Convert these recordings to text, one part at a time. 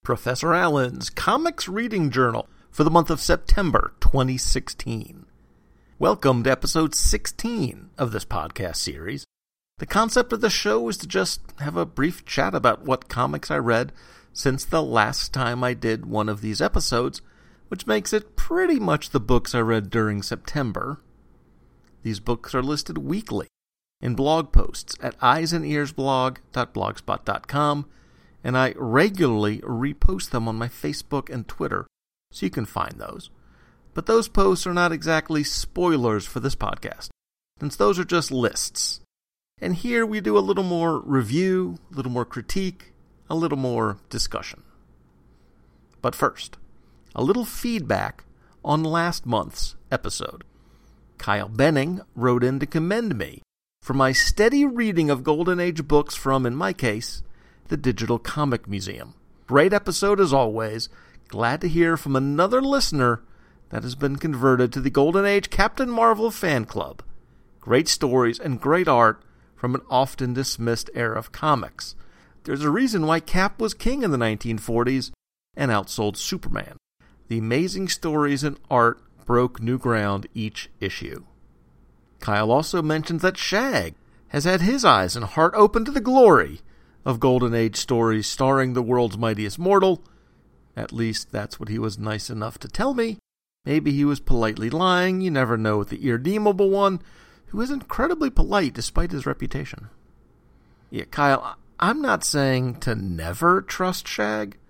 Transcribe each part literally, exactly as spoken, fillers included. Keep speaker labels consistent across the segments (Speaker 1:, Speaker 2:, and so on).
Speaker 1: Professor Allen's Comics Reading Journal for the month of September twenty sixteen. Welcome to episode sixteen of this podcast series. The concept of the show is to just have a brief chat about what comics I read since the last time I did one of these episodes, which makes it pretty much the books I read during September. These books are listed weekly in blog posts at eyes and ears blog dot blogspot dot com, and I regularly repost them on my Facebook and Twitter, so you can find those. But those posts are not exactly spoilers for this podcast, since those are just lists. And here we do a little more review, a little more critique, a little more discussion. But first, a little feedback on last month's episode. Kyle Benning wrote in to commend me for my steady reading of Golden Age books from, in my case, the Digital Comic Museum. Great episode as always. Glad to hear from another listener that has been converted to the Golden Age Captain Marvel fan club. Great stories and great art from an often dismissed era of comics. There's a reason why Cap was king in the nineteen forties and outsold Superman. The amazing stories and art broke new ground each issue. Kyle also mentions that Shag has had his eyes and heart open to the glory of Golden Age stories starring the world's mightiest mortal. At least that's what he was nice enough to tell me. Maybe he was politely lying. You never know with the irredeemable one, who is incredibly polite despite his reputation. Yeah, Kyle, I'm not saying to never trust Shag.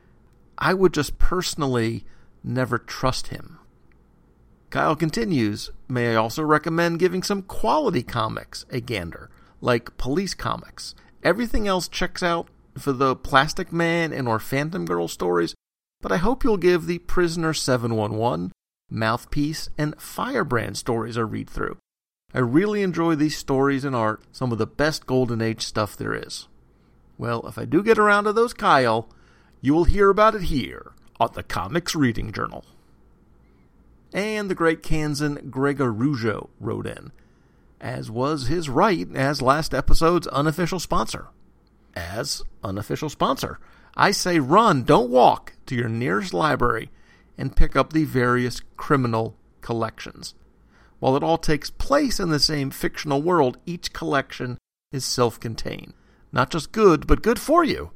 Speaker 1: I would just personally never trust him. Kyle continues, may I also recommend giving some quality comics a gander, like Police Comics. Everything else checks out for the Plastic Man and or Phantom Girl stories, but I hope you'll give the Prisoner seven one one, Mouthpiece, and Firebrand stories a read through. I really enjoy these stories and art, some of the best Golden Age stuff there is. Well, if I do get around to those, Kyle, you will hear about it here on the Comics Reading Journal. And the great Kansan Gregor Rougeau wrote in, as was his right as last episode's unofficial sponsor. As unofficial sponsor, I say run, don't walk, to your nearest library and pick up the various criminal collections. While it all takes place in the same fictional world, each collection is self-contained. Not just good, but good for you.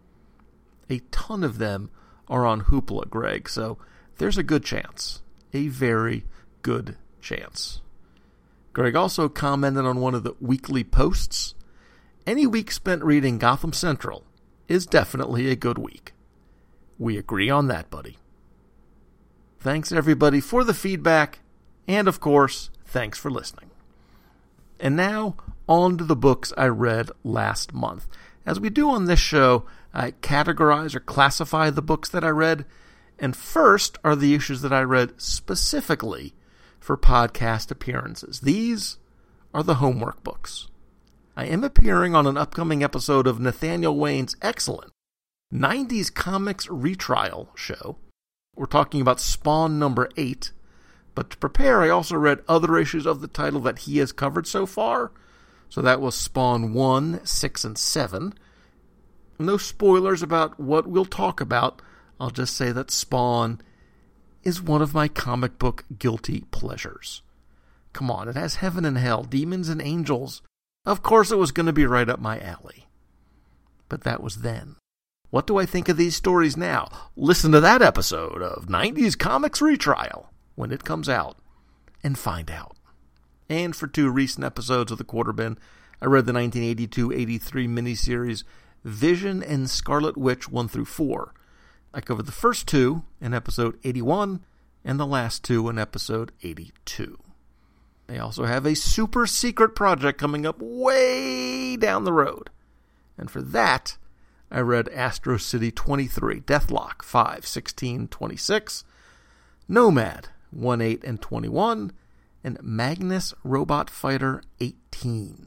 Speaker 1: A ton of them are on Hoopla, Greg, so there's a good chance. A very good chance. Greg also commented on one of the weekly posts. Any week spent reading Gotham Central is definitely a good week. We agree on that, buddy. Thanks, everybody, for the feedback, and, of course, thanks for listening. And now, on to the books I read last month. As we do on this show, I categorize or classify the books that I read, and first are the issues that I read specifically for podcast appearances. These are the homework books. I am appearing on an upcoming episode of Nathaniel Wayne's excellent nineties Comics Retrial show. We're talking about Spawn number eight, but to prepare I also read other issues of the title that he has covered so far. So that was Spawn one, six, and seven. No spoilers about what we'll talk about. I'll just say that Spawn is one of my comic book guilty pleasures. Come on, it has heaven and hell, demons and angels. Of course it was going to be right up my alley. But that was then. What do I think of these stories now? Listen to that episode of nineties Comics Retrial when it comes out and find out. And for two recent episodes of the Quarter Bin, I read the nineteen eighty-two eighty-three miniseries Vision and Scarlet Witch one through four. I covered the first two in episode eighty-one and the last two in episode eighty-two. They also have a super secret project coming up way down the road. And for that, I read Astro City twenty-three, Deathlock five, sixteen, twenty-six, Nomad one, eight, and twenty-one, and Magnus Robot Fighter eighteen.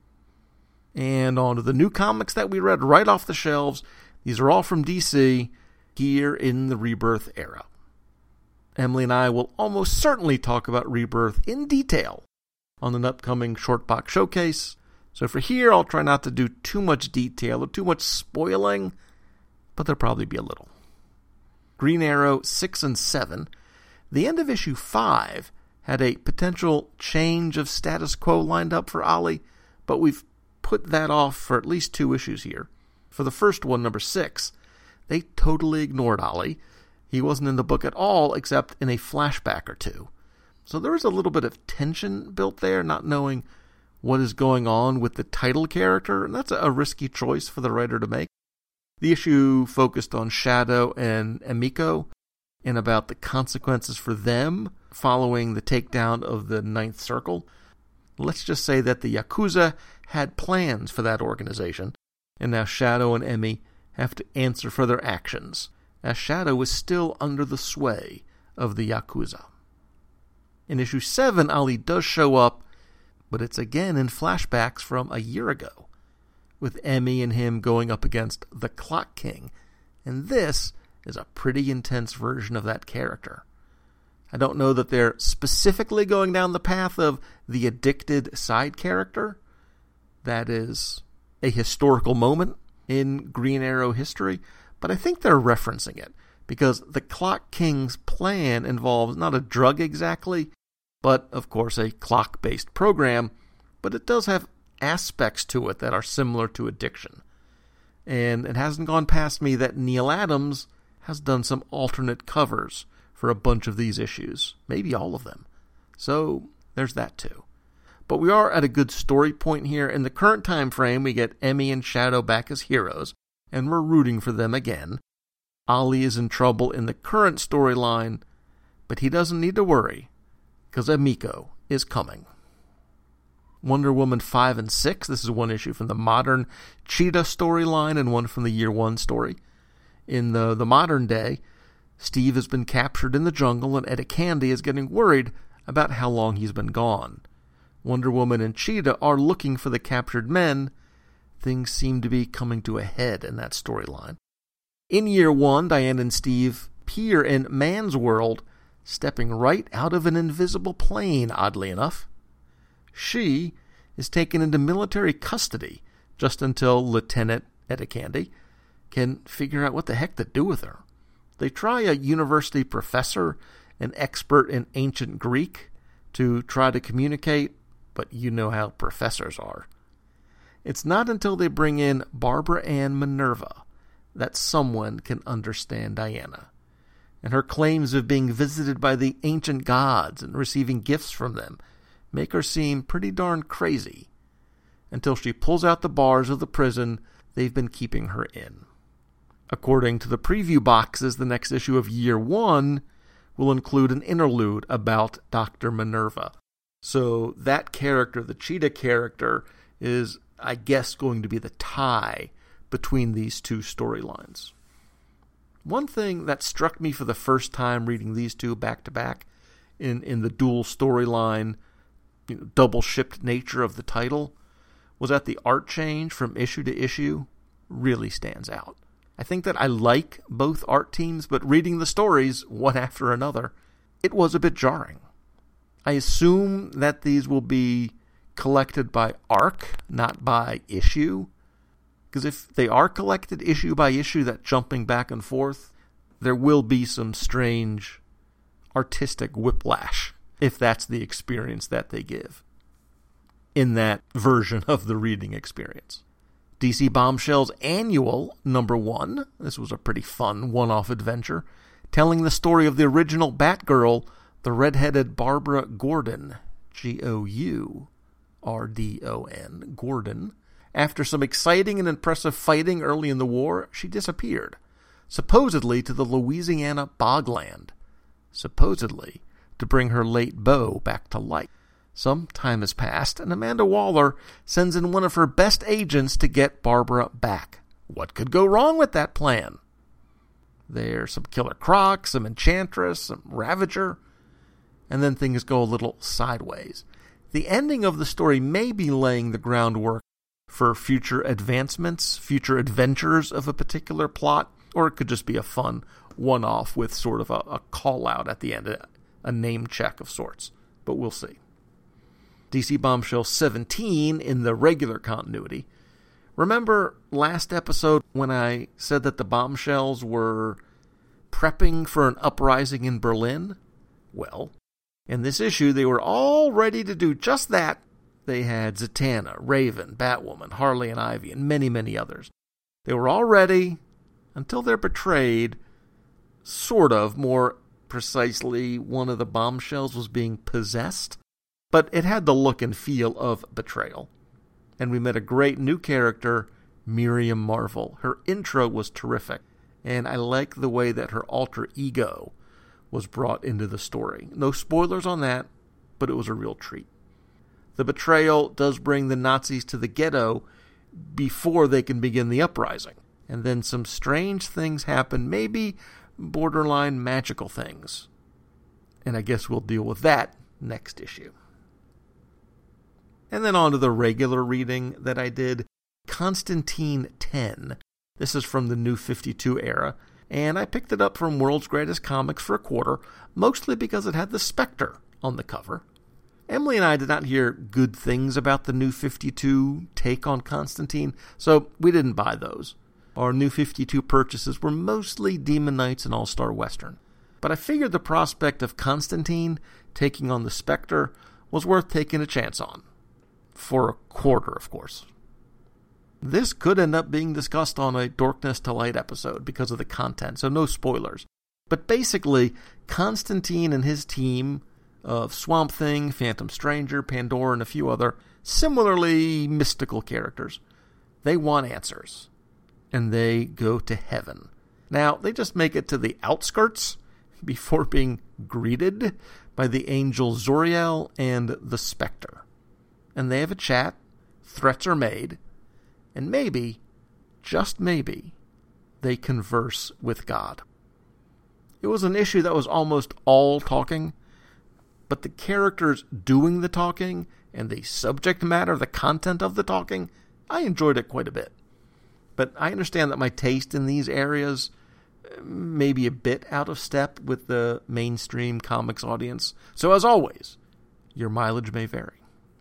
Speaker 1: And on to the new comics that we read right off the shelves. These are all from D C, here in the Rebirth era. Emily and I will almost certainly talk about Rebirth in detail on an upcoming Shortbox showcase. So for here, I'll try not to do too much detail or too much spoiling, but there'll probably be a little. Green Arrow six and seven. The end of issue five had a potential change of status quo lined up for Ollie, but we've put that off for at least two issues here. For the first one, number six, they totally ignored Ollie. He wasn't in the book at all, except in a flashback or two. So there is a little bit of tension built there, not knowing what is going on with the title character, and that's a risky choice for the writer to make. The issue focused on Shadow and Emiko, and about the consequences for them following the takedown of the Ninth Circle. Let's just say that the Yakuza had plans for that organization, and now Shadow and Emi have to answer for their actions, as Shadow is still under the sway of the Yakuza. In issue seven, Ollie does show up, but it's again in flashbacks from a year ago, with Emi and him going up against the Clock King, and this is a pretty intense version of that character. I don't know that they're specifically going down the path of the addicted side character. That is a historical moment in Green Arrow history, but I think they're referencing it, because the Clock King's plan involves not a drug exactly, but of course a clock-based program, but it does have aspects to it that are similar to addiction. And it hasn't gone past me that Neil Adams has done some alternate covers for a bunch of these issues, maybe all of them. So there's that too. But we are at a good story point here. In the current time frame, we get Emi and Shadow back as heroes, and we're rooting for them again. Ollie is in trouble in the current storyline, but he doesn't need to worry, because Emiko is coming. Wonder Woman five and six, this is one issue from the modern Cheetah storyline and one from the Year One story. In the, the modern day, Steve has been captured in the jungle, and Etta Candy is getting worried about how long he's been gone. Wonder Woman and Cheetah are looking for the captured men. Things seem to be coming to a head in that storyline. In Year One, Diane and Steve appear in Man's World, stepping right out of an invisible plane, oddly enough. She is taken into military custody just until Lieutenant Etta Candy can figure out what the heck to do with her. They try a university professor, an expert in ancient Greek, to try to communicate, but you know how professors are. It's not until they bring in Barbara Ann Minerva that someone can understand Diana, and her claims of being visited by the ancient gods and receiving gifts from them make her seem pretty darn crazy, until she pulls out the bars of the prison they've been keeping her in. According to the preview boxes, the next issue of Year One will include an interlude about Doctor Minerva. So that character, the Cheetah character, is, I guess, going to be the tie between these two storylines. One thing that struck me for the first time reading these two back-to-back in, in the dual storyline, you know, double-shipped nature of the title, was that the art change from issue to issue really stands out. I think that I like both art teams, but reading the stories, one after another, it was a bit jarring. I assume that these will be collected by arc, not by issue. Because if they are collected issue by issue, that jumping back and forth, there will be some strange artistic whiplash, if that's the experience that they give in that version of the reading experience. D C Bombshell's annual number one, this was a pretty fun one-off adventure, telling the story of the original Batgirl, the red-headed Barbara Gordon, G O U R D O N, Gordon. After some exciting and impressive fighting early in the war, she disappeared, supposedly to the Louisiana bogland, supposedly to bring her late beau back to life. Some time has passed, and Amanda Waller sends in one of her best agents to get Barbara back. What could go wrong with that plan? There's some Killer Croc, some Enchantress, some Ravager, and then things go a little sideways. The ending of the story may be laying the groundwork for future advancements, future adventures of a particular plot, or it could just be a fun one-off with sort of a, a call-out at the end, a, a name check of sorts. But we'll see. D C Bombshell seventeen, in the regular continuity, Remember last episode when I said that the Bombshells were prepping for an uprising in Berlin? Well, in this issue, they were all ready to do just that. They had Zatanna, Raven, Batwoman, Harley and Ivy, and many, many others. They were all ready until they're betrayed, sort of, more precisely, one of the Bombshells was being possessed, but it had the look and feel of betrayal. And we met a great new character, Miriam Marvel. Her intro was terrific, and I like the way that her alter ego was brought into the story. No spoilers on that, but it was a real treat. The betrayal does bring the Nazis to the ghetto before they can begin the uprising. And then some strange things happen, maybe borderline magical things. And I guess we'll deal with that next issue. And then on to the regular reading that I did, Constantine ten. This is from the New fifty-two era, and I picked it up from World's Greatest Comics for a quarter, mostly because it had the Spectre on the cover. Emily and I did not hear good things about the New fifty-two take on Constantine, so we didn't buy those. Our New fifty-two purchases were mostly Demon Knights and All-Star Western. But I figured the prospect of Constantine taking on the Spectre was worth taking a chance on. For a quarter, of course. This could end up being discussed on a Darkness to Light episode because of the content, so no spoilers. But basically, Constantine and his team of Swamp Thing, Phantom Stranger, Pandora, and a few other similarly mystical characters, they want answers. And they go to heaven. Now, they just make it to the outskirts before being greeted by the angel Zoriel and the Spectre. And they have a chat, threats are made, and maybe, just maybe, they converse with God. It was an issue that was almost all talking, but the characters doing the talking and the subject matter, the content of the talking, I enjoyed it quite a bit. But I understand that my taste in these areas may be a bit out of step with the mainstream comics audience. So as always, your mileage may vary.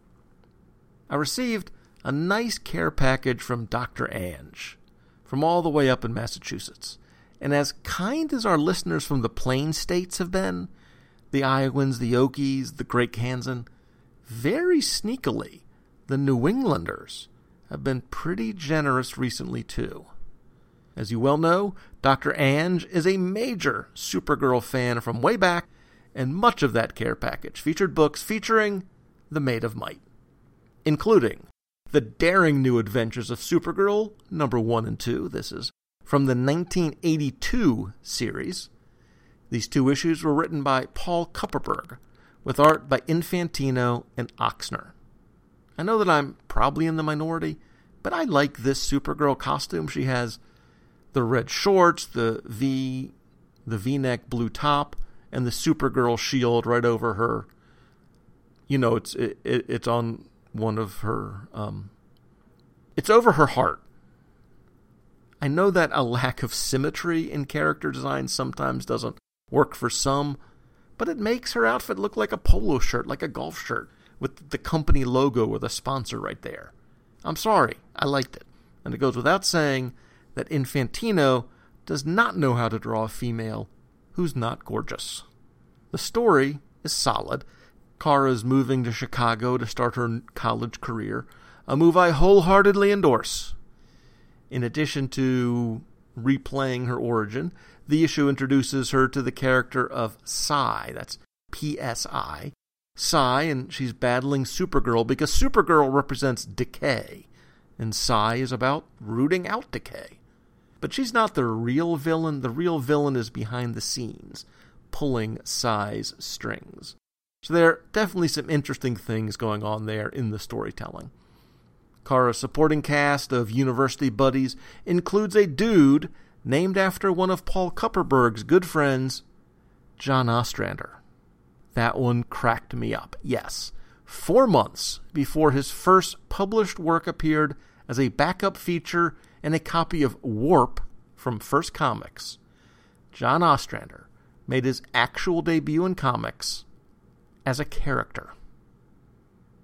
Speaker 1: I received a nice care package from Doctor Ange, from all the way up in Massachusetts. And as kind as our listeners from the Plain States have been, the Iowans, the Okies, the Great Kansan, very sneakily, the New Englanders have been pretty generous recently too. As you well know, Doctor Ange is a major Supergirl fan from way back, and much of that care package featured books featuring the Maid of Might, including The Daring New Adventures of Supergirl, number one and two. This is from the nineteen eighty-two series. These two issues were written by Paul Kupperberg, with art by Infantino and Oxner. I know that I'm probably in the minority, but I like this Supergirl costume. She has the red shorts, the V, the V-neck blue top, and the Supergirl shield right over her. You know, it's it, it, it's on one of her, um, it's over her heart. I know that a lack of symmetry in character design sometimes doesn't work for some, but it makes her outfit look like a polo shirt, like a golf shirt, with the company logo or the sponsor right there. I'm sorry, I liked it. And it goes without saying that Infantino does not know how to draw a female who's not gorgeous. The story is solid. Kara's moving to Chicago to start her college career, a move I wholeheartedly endorse. In addition to replaying her origin, the issue introduces her to the character of Psi, that's P S I. Psi, and she's battling Supergirl because Supergirl represents decay, and Psi is about rooting out decay. But she's not the real villain. The real villain is behind the scenes, pulling Psi's strings. So there are definitely some interesting things going on there in the storytelling. Kara's supporting cast of university buddies includes a dude named after one of Paul Kupperberg's good friends, John Ostrander. That one cracked me up. Yes, four months before his first published work appeared as a backup feature and a copy of Warp from First Comics, John Ostrander made his actual debut in comics as a character.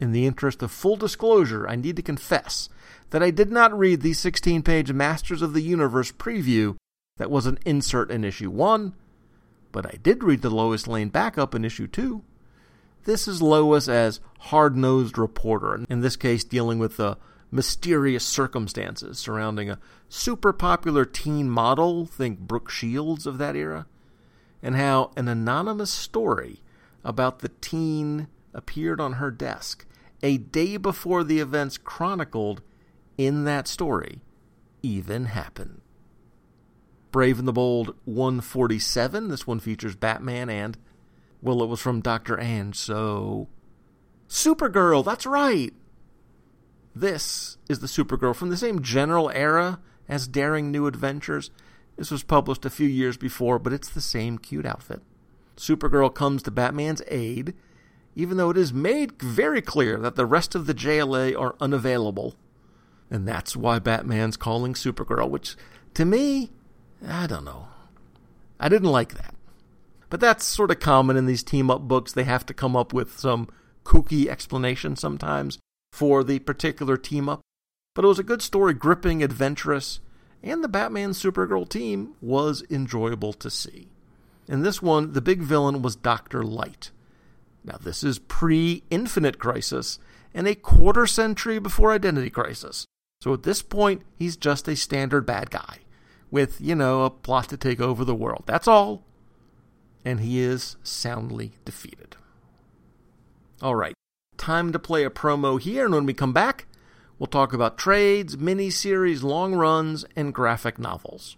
Speaker 1: in the interest of full disclosure, I need to confess that I did not read the sixteen-page Masters of the Universe preview that was an insert in issue one, but I did read the Lois Lane backup in issue two. This is Lois as hard-nosed reporter, in this case dealing with the mysterious circumstances surrounding a super popular teen model, think Brooke Shields of that era, and how an anonymous story about the teen appeared on her desk a day before the events chronicled in that story even happened. Brave and the Bold one forty-seven, this one features Batman and, well, it was from Doctor Ange, so... Supergirl, that's right! This is the Supergirl from the same general era as Daring New Adventures. This was published a few years before, but it's the same cute outfit. Supergirl comes to Batman's aid, even though it is made very clear that the rest of the J L A are unavailable. And that's why Batman's calling Supergirl, which, to me, I don't know. I didn't like that. But that's sort of common in these team-up books. They have to come up with some kooky explanation sometimes for the particular team-up. But it was a good story, gripping, adventurous, and the Batman-Supergirl team was enjoyable to see. In this one, the big villain was Doctor Light. Now, this is pre-Infinite Crisis and a quarter century before Identity Crisis. So at this point, he's just a standard bad guy with, you know, a plot to take over the world. That's all. And he is soundly defeated. All right, time to play a promo here, and when we come back, we'll talk about trades, miniseries, long runs, and graphic novels.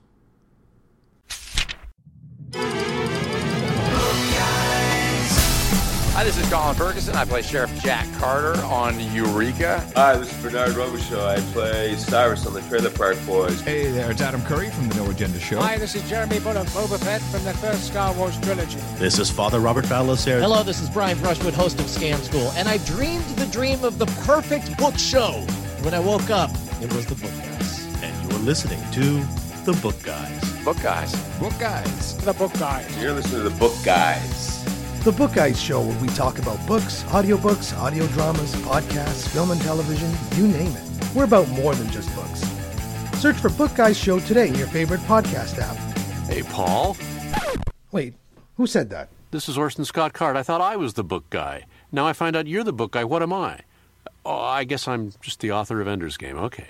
Speaker 2: Hi, this is Colin Ferguson. I play Sheriff Jack Carter on Eureka.
Speaker 3: Hi, this is Bernard Robichaud. I play Cyrus on the Trailer Park Boys.
Speaker 4: Hey there, it's Adam Curry from the No Agenda Show.
Speaker 5: Hi, this is Jeremy Bullock, Boba Fett from the first Star Wars trilogy.
Speaker 6: This is Father Robert Balacer.
Speaker 7: Hello, this is Brian Brushwood, host of Scam School, and I dreamed the dream of the perfect book show. When I woke up, it was the Book Guys.
Speaker 6: And you are listening to The Book Guys.
Speaker 2: Book Guys.
Speaker 4: Book Guys.
Speaker 5: The Book Guys.
Speaker 3: You're listening to The Book Guys.
Speaker 8: The Book Guys Show, where we talk about books, audiobooks, audio dramas, podcasts, film and television, you name it. We're about more than just books. Search for Book Guys Show today in your favorite podcast app.
Speaker 9: Hey, Paul.
Speaker 8: Wait, who said that?
Speaker 9: This is Orson Scott Card. I thought I was the book guy. Now I find out you're the book guy. What am I? Oh, I guess I'm just the author of Ender's Game. Okay.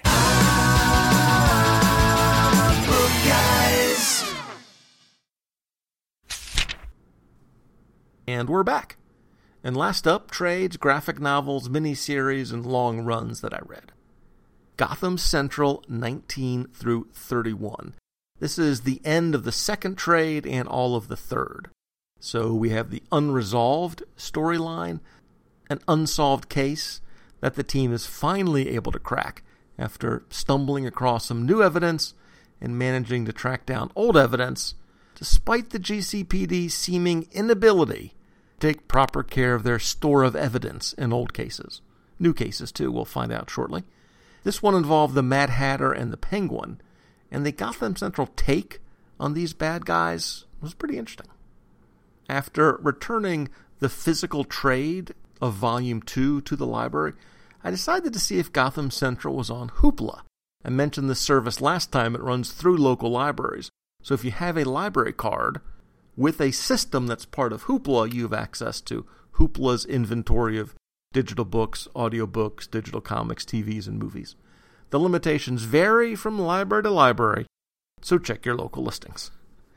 Speaker 1: Book Guys. And we're back. And last up, trades, graphic novels, miniseries, and long runs that I read. Gotham Central nineteen through thirty-one. This is the end of the second trade and all of the third. So we have the unresolved storyline, an unsolved case that the team is finally able to crack after stumbling across some new evidence and managing to track down old evidence, despite the G C P D's seeming inability to take proper care of their store of evidence in old cases. New cases, too, we'll find out shortly. This one involved the Mad Hatter and the Penguin, and the Gotham Central take on these bad guys was pretty interesting. After returning the physical trade of Volume two to the library, I decided to see if Gotham Central was on Hoopla. I mentioned this service last time. It runs through local libraries. So if you have a library card with a system that's part of Hoopla, you have access to Hoopla's inventory of digital books, audiobooks, digital comics, T Vs, and movies. The limitations vary from library to library, so check your local listings.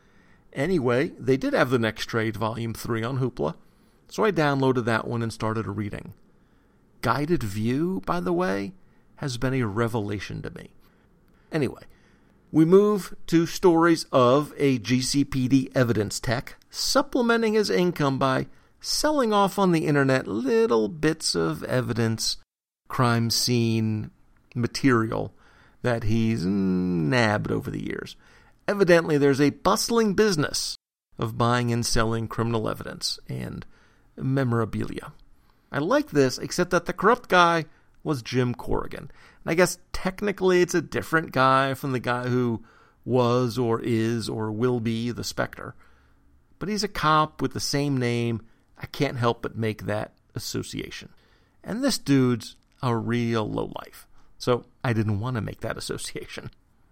Speaker 1: Anyway, they did have the next trade, Volume three, on Hoopla, so I downloaded that one and started reading. Guided View, by the way, has been a revelation to me. Anyway, we move to stories of a G C P D evidence tech supplementing his income by selling off on the internet little bits of evidence, crime scene material that he's nabbed over the years. Evidently, there's a bustling business of buying and selling criminal evidence and memorabilia. I like this, except that the corrupt guy was Jim Corrigan. And I guess technically it's a different guy from the guy who was or is or will be the Spectre. But he's a cop with the same name. I can't help but make that association. and this dude's a real lowlife. So I didn't want to make that association.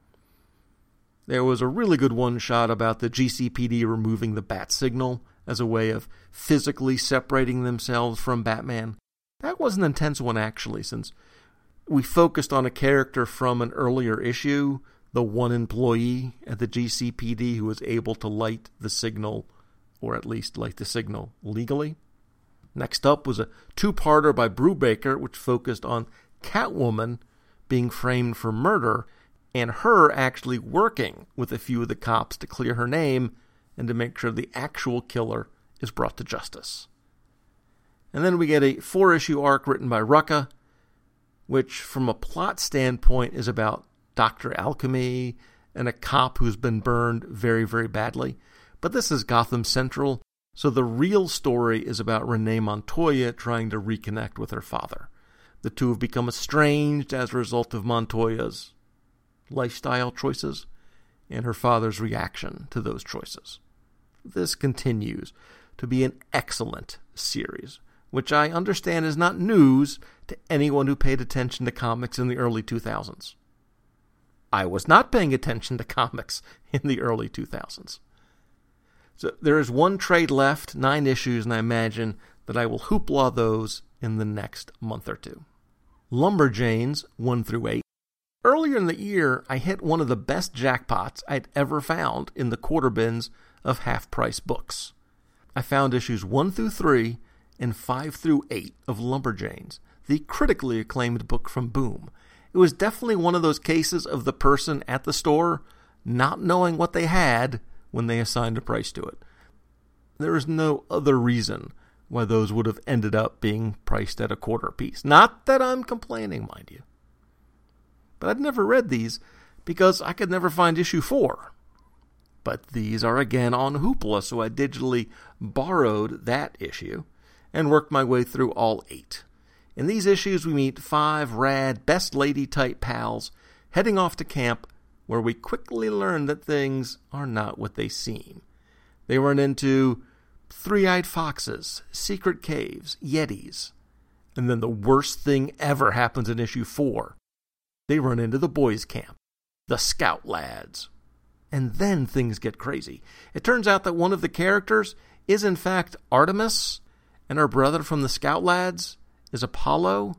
Speaker 1: There was a really good one-shot about the G C P D removing the bat signal as a way of physically separating themselves from Batman. That was an intense one, actually, since we focused on a character from an earlier issue, the one employee at the G C P D who was able to light the signal, or at least light the signal legally. Next up was a two-parter by Brubaker, which focused on Catwoman being framed for murder, and her actually working with a few of the cops to clear her name and to make sure the actual killer is brought to justice. And then we get a four-issue arc written by Rucka, which from a plot standpoint is about Doctor Alchemy and a cop who's been burned very, very badly. But this is Gotham Central, so the real story is about Renee Montoya trying to reconnect with her father. The two have become estranged as a result of Montoya's lifestyle choices and her father's reaction to those choices. This continues to be an excellent series, which I understand is not news to anyone who paid attention to comics in the early two thousands. I was not paying attention to comics in the early two thousands. So there is one trade left, nine issues, and I imagine that I will hoopla those in the next month or two. Lumberjanes, one through eight. Earlier in the year, I hit one of the best jackpots I'd ever found in the quarter bins of half-price books. I found issues one through three and five through eight of Lumberjanes, the critically acclaimed book from Boom. It was definitely one of those cases of the person at the store not knowing what they had when they assigned a price to it. There is no other reason why those would have ended up being priced at a quarter apiece. Not that I'm complaining, mind you. But I'd never read these because I could never find issue four. But these are again on Hoopla, so I digitally borrowed that issue and worked my way through all eight. In these issues, we meet five rad best lady type pals heading off to camp, where we quickly learn that things are not what they seem. They run into three-eyed foxes, secret caves, yetis, and then the worst thing ever happens in issue four. They run into the boys' camp, the Scout Lads. And then things get crazy. It turns out that one of the characters is in fact Artemis, and her brother from the Scout Lads is Apollo.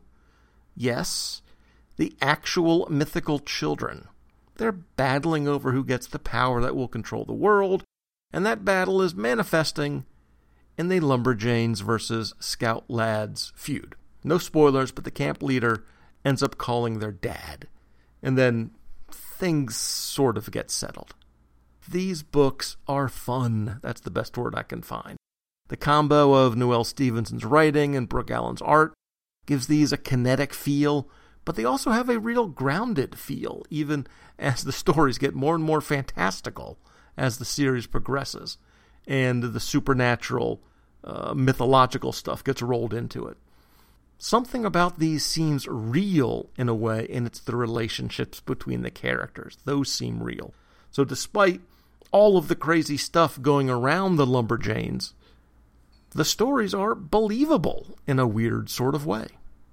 Speaker 1: Yes, the actual mythical children. They're battling over who gets the power that will control the world, and that battle is manifesting in the Lumberjanes versus Scout Lads feud. No spoilers, but the camp leader ends up calling their dad, and then things sort of get settled. These books are fun. That's the best word I can find. The combo of Noelle Stevenson's writing and Brooke Allen's art gives these a kinetic feel, but they also have a real grounded feel, even as the stories get more and more fantastical as the series progresses, and the supernatural, uh, mythological stuff gets rolled into it. Something about these seems real in a way, and it's the relationships between the characters. Those seem real. So despite all of the crazy stuff going around the Lumberjanes, the stories are believable in a weird sort of way.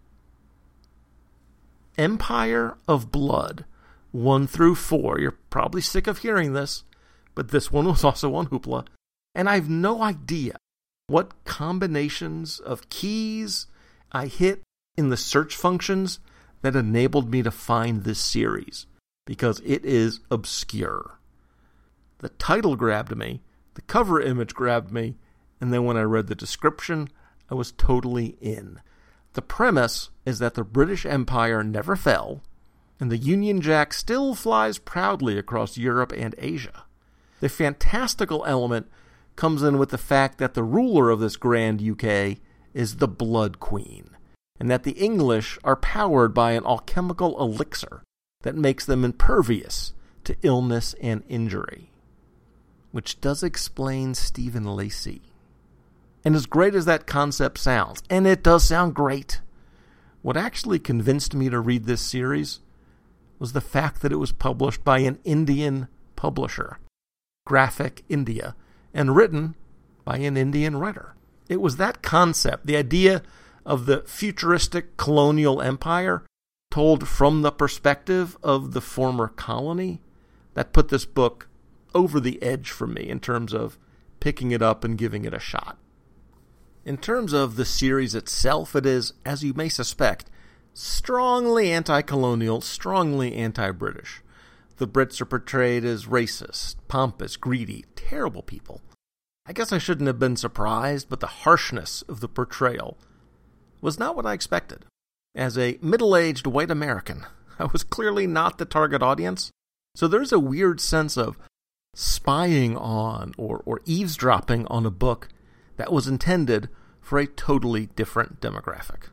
Speaker 1: Empire of Blood, one through four. You're probably sick of hearing this, but this one was also on Hoopla, and I have no idea what combinations of keys I hit in the search functions that enabled me to find this series, because it is obscure. The title grabbed me, the cover image grabbed me, and then when I read the description, I was totally in. The premise is that the British Empire never fell, and the Union Jack still flies proudly across Europe and Asia. The fantastical element comes in with the fact that the ruler of this grand U K is the Blood Queen, and that the English are powered by an alchemical elixir that makes them impervious to illness and injury. Which does explain Stephen Lacey. And as great as that concept sounds, and it does sound great, what actually convinced me to read this series was the fact that it was published by an Indian publisher, Graphic India, and written by an Indian writer. It was that concept, the idea of the futuristic colonial empire told from the perspective of the former colony, that put this book over the edge for me in terms of picking it up and giving it a shot. In terms of the series itself, it is, as you may suspect, strongly anti-colonial, strongly anti-British. The Brits are portrayed as racist, pompous, greedy, terrible people. I guess I shouldn't have been surprised, but the harshness of the portrayal was not what I expected. As a middle-aged white American, I was clearly not the target audience, so there's a weird sense of spying on or, or eavesdropping on a book that was intended for a totally different demographic.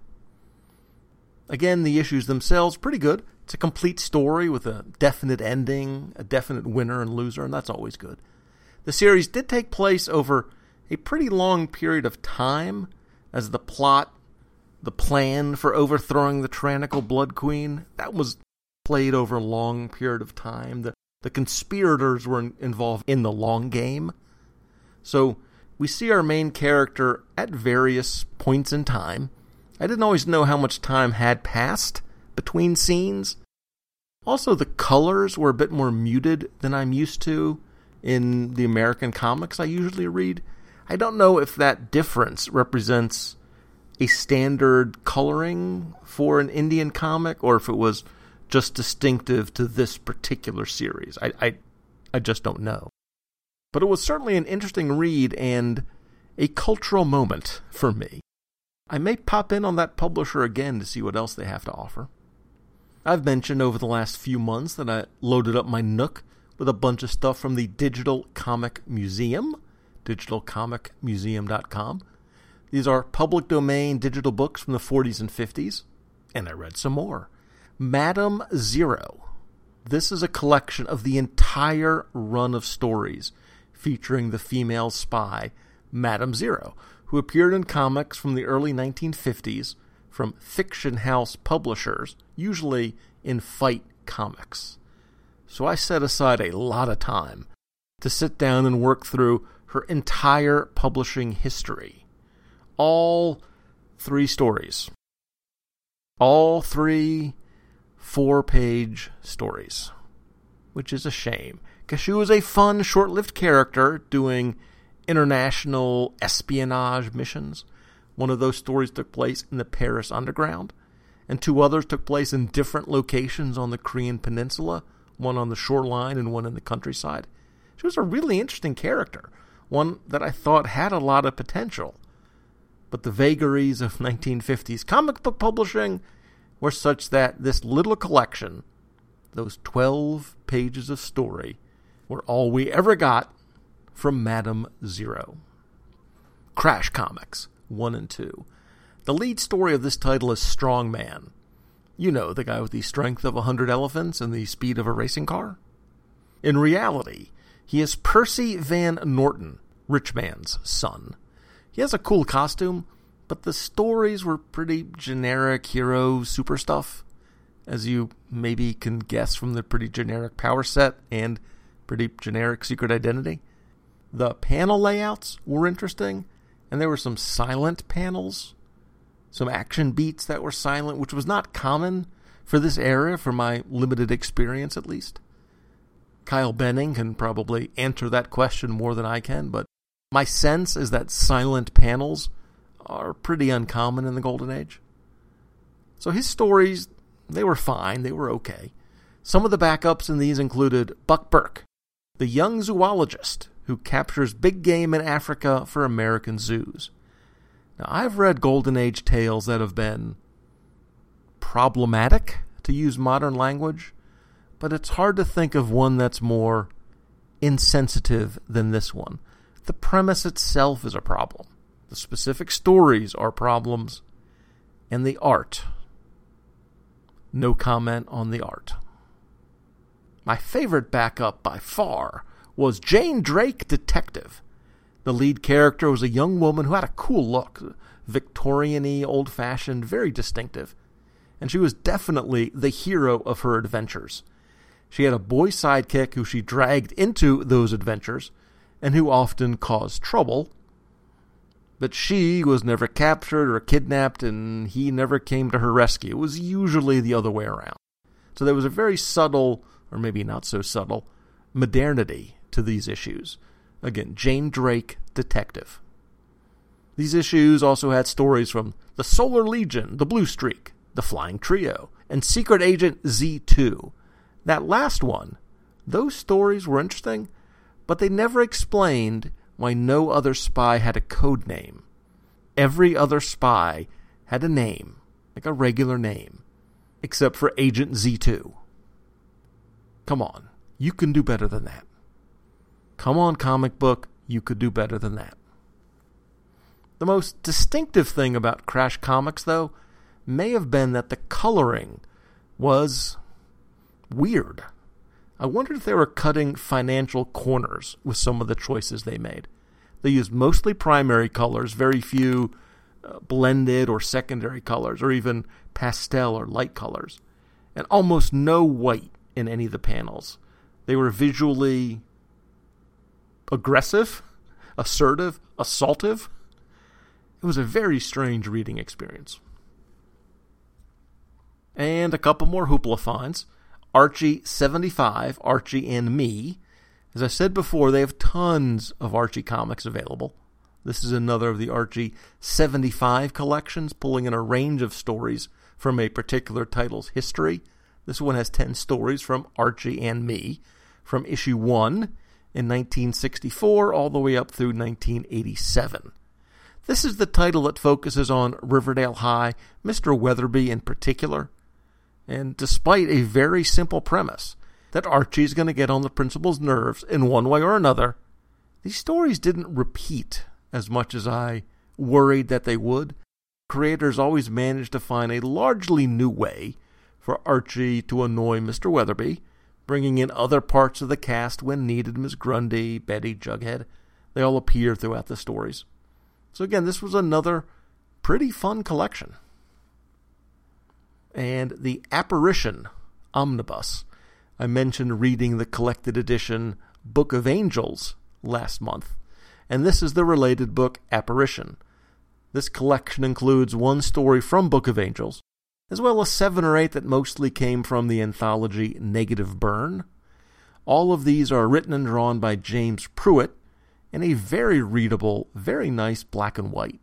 Speaker 1: Again, the issues themselves, pretty good. It's a complete story with a definite ending, a definite winner and loser, and that's always good. The series did take place over a pretty long period of time, as the plot, the plan for overthrowing the tyrannical Blood Queen, that was played over a long period of time. The, the conspirators were in, involved in the long game. So we see our main character at various points in time. I didn't always know how much time had passed between scenes. Also, the colors were a bit more muted than I'm used to in the American comics I usually read. I don't know if that difference represents a standard coloring for an Indian comic, or if it was just distinctive to this particular series. I, I, I just don't know. But it was certainly an interesting read and a cultural moment for me. I may pop in on that publisher again to see what else they have to offer. I've mentioned over the last few months that I loaded up my Nook with a bunch of stuff from the Digital Comic Museum, digital comic museum dot com. These are public domain digital books from the forties and fifties, and I read some more. Madame Zero. This is a collection of the entire run of stories featuring the female spy, Madame Zero, who appeared in comics from the early nineteen fifties from Fiction House publishers, usually in Fight Comics. So I set aside a lot of time to sit down and work through her entire publishing history. All three stories. All three four-page stories. Which is a shame, because she was a fun, short-lived character doing international espionage missions. One of those stories took place in the Paris Underground, and two others took place in different locations on the Korean Peninsula, one on the shoreline and one in the countryside. She was a really interesting character, one that I thought had a lot of potential. But the vagaries of nineteen fifties comic book publishing were such that this little collection, those twelve pages of story, were all we ever got from Madame Zero. Crash Comics one and two. The lead story of this title is Strong Man. You know, the guy with the strength of a hundred elephants and the speed of a racing car. In reality, he is Percy Van Norton, Rich Man's son. He has a cool costume, but the stories were pretty generic hero super stuff, as you maybe can guess from the pretty generic power set and pretty generic secret identity. The panel layouts were interesting, and there were some silent panels, some action beats that were silent, which was not common for this era, for my limited experience at least. Kyle Benning can probably answer that question more than I can, but my sense is that silent panels are pretty uncommon in the Golden Age. So his stories, they were fine, they were okay. Some of the backups in these included Buck Burke, the young zoologist who captures big game in Africa for American zoos. Now, I've read Golden Age tales that have been problematic, to use modern language, but it's hard to think of one that's more insensitive than this one. The premise itself is a problem. The specific stories are problems. And the art. No comment on the art. My favorite backup by far was Jane Drake Detective. The lead character was a young woman who had a cool look, Victorian-y, old-fashioned, very distinctive. And she was definitely the hero of her adventures. She had a boy sidekick who she dragged into those adventures, and who often caused trouble. But she was never captured or kidnapped, and he never came to her rescue. It was usually the other way around. So there was a very subtle, or maybe not so subtle, modernity to these issues. Again, Jane Drake, detective. These issues also had stories from the Solar Legion, the Blue Streak, the Flying Trio, and Secret Agent Z two. That last one, those stories were interesting, but they never explained why no other spy had a code name. Every other spy had a name, like a regular name, except for Agent Z two. Come on, you can do better than that. Come on, comic book, you could do better than that. The most distinctive thing about Crash Comics, though, may have been that the coloring was weird. I wondered if they were cutting financial corners with some of the choices they made. They used mostly primary colors, very few uh, blended or secondary colors, or even pastel or light colors, and almost no white in any of the panels. They were visually aggressive, assertive, assaultive. It was a very strange reading experience. And a couple more Hoopla finds. Archie seventy-five, Archie and Me. As I said before, they have tons of Archie comics available. This is another of the Archie seventy-five collections, pulling in a range of stories from a particular title's history. This one has ten stories from Archie and Me, from issue one in nineteen sixty-four all the way up through nineteen eighty-seven. This is the title that focuses on Riverdale High, Mister Weatherby in particular. And despite a very simple premise, that Archie's going to get on the principal's nerves in one way or another, these stories didn't repeat as much as I worried that they would. Creators always managed to find a largely new way for Archie to annoy Mister Weatherby, bringing in other parts of the cast when needed. Miss Grundy, Betty, Jughead, they all appear throughout the stories. So again, this was another pretty fun collection. And the Apparition Omnibus. I mentioned reading the collected edition Book of Angels last month, and this is the related book Apparition. This collection includes one story from Book of Angels, as well as seven or eight that mostly came from the anthology Negative Burn. All of these are written and drawn by James Pruitt in a very readable, very nice black and white.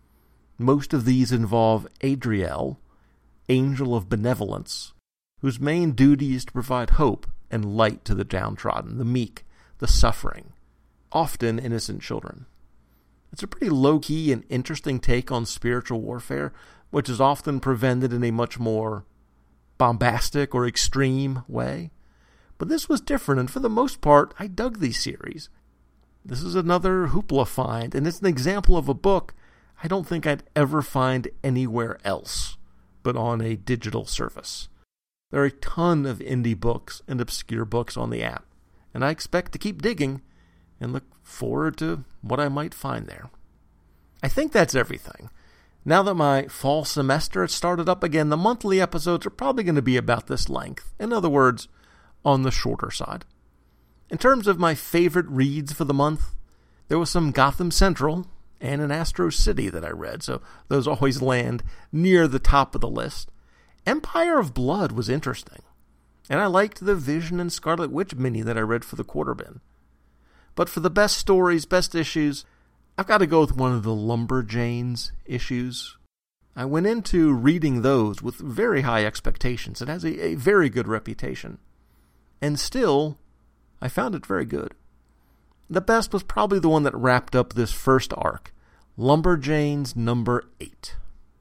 Speaker 1: Most of these involve Adriel, Angel of Benevolence, whose main duty is to provide hope and light to the downtrodden, the meek, the suffering, often innocent children. It's a pretty low-key and interesting take on spiritual warfare, which is often presented in a much more bombastic or extreme way. But this was different, and for the most part, I dug these series. This is another Hoopla find, and it's an example of a book I don't think I'd ever find anywhere else but on a digital surface. There are a ton of indie books and obscure books on the app, and I expect to keep digging and look forward to what I might find there. I think that's everything. Now that my fall semester has started up again, the monthly episodes are probably going to be about this length. In other words, on the shorter side. In terms of my favorite reads for the month, there was some Gotham Central and an Astro City that I read, so those always land near the top of the list. Empire of Blood was interesting, and I liked the Vision and Scarlet Witch mini that I read for the quarter bin. But for the best stories, best issues, I've got to go with one of the Lumberjanes issues. I went into reading those with very high expectations. It has a, a very good reputation. And still, I found it very good. The best was probably the one that wrapped up this first arc, Lumberjanes number eight.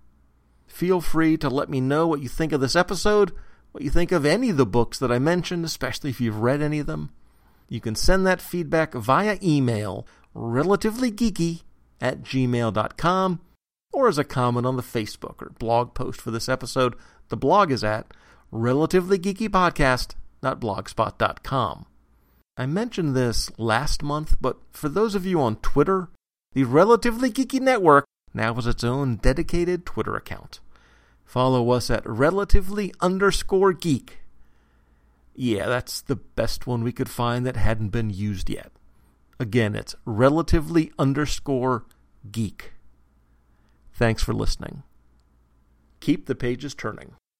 Speaker 1: Feel free to let me know what you think of this episode, what you think of any of the books that I mentioned, especially if you've read any of them. You can send that feedback via email, relativelygeeky at gmail dot com, or as a comment on the Facebook or blog post for this episode. The blog is at relativelygeekypodcast dot blogspot dot com. I mentioned this last month, but for those of you on Twitter, the Relatively Geeky Network now has its own dedicated Twitter account. Follow us at relatively underscore geek. Yeah, that's the best one we could find that hadn't been used yet. Again, it's relatively underscore geek. Thanks for listening. Keep the pages turning.